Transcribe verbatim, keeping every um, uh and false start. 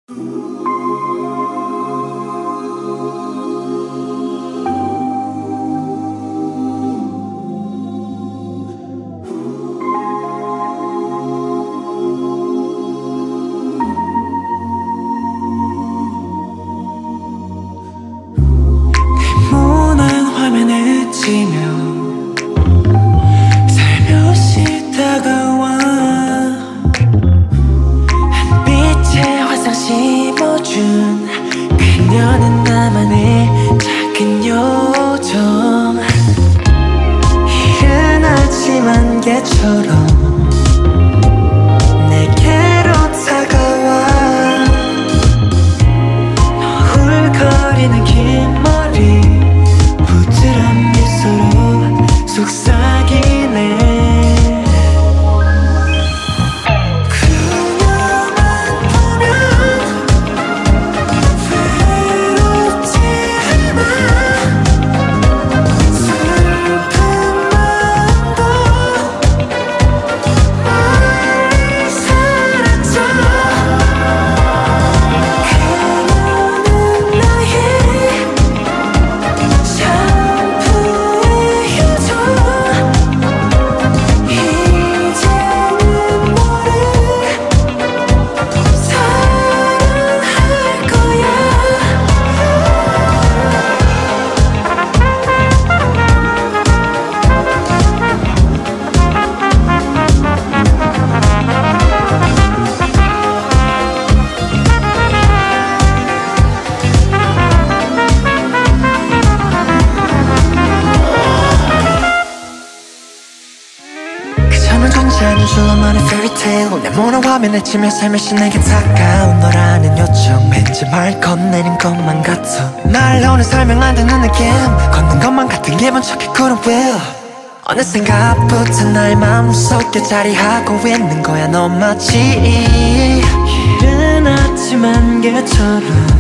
네모난 화면에 지며 살며시 다가와 햇빛에 화상 씹어준 그녀는 나만의 작은 요정. 이른 아침 안개처럼 내게로 다가와 너울거리는 긴 머리 부드러운 미소로 속삭이네. 않은 줄로만의 fairytale 네모난 화면에 치며 살며시 내게 다가온 너라는 요청. 왠지 말 건네는 것만 같아. 말로는 설명 안 되는 느낌. 걷는 것만 같은 기분 척해 couldn't will. 어느샌가부터 나의 마음속에 자리하고 있는 거야 너 마치 이른 아침 안개처럼